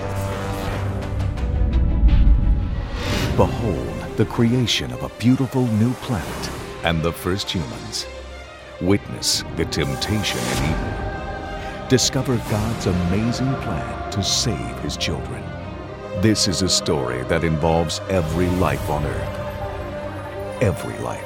Behold the creation of a beautiful new planet and the first humans. Witness the temptation in Eden. Discover God's amazing plan to save His children. This is a story that involves every life on earth. Every life.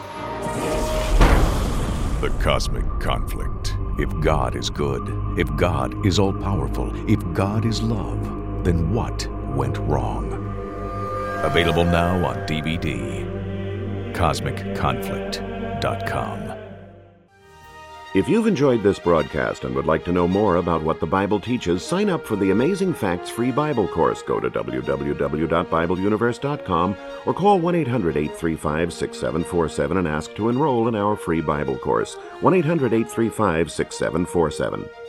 The Cosmic Conflict. If God is good, if God is all-powerful, if God is love, then what went wrong? Available now on DVD. CosmicConflict.com. If you've enjoyed this broadcast and would like to know more about what the Bible teaches, sign up for the Amazing Facts free Bible course. Go to www.bibleuniverse.com or call 1-800-835-6747 and ask to enroll in our free Bible course. 1-800-835-6747.